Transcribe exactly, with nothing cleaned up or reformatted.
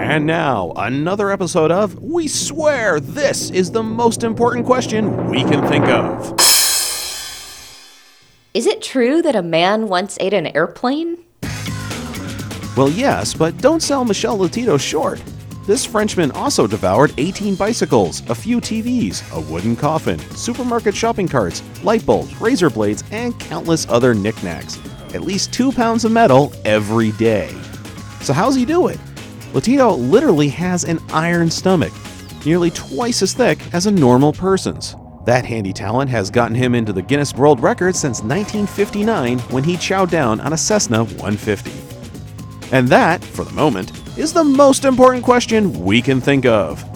And now, another episode of We Swear This is the Most Important Question We Can Think of. Is it true that a man once ate an airplane? Well, yes, but don't sell Michel Lotito short. This Frenchman also devoured eighteen bicycles, a few T Vs, a wooden coffin, supermarket shopping carts, light bulbs, razor blades, and countless other knickknacks. At least two pounds of metal every day. So how's he do it? Lotito literally has an iron stomach, nearly twice as thick as a normal person's. That handy talent has gotten him into the Guinness World Records since nineteen fifty-nine when he chowed down on a Cessna one fifty. And that, for the moment, is the most important question we can think of.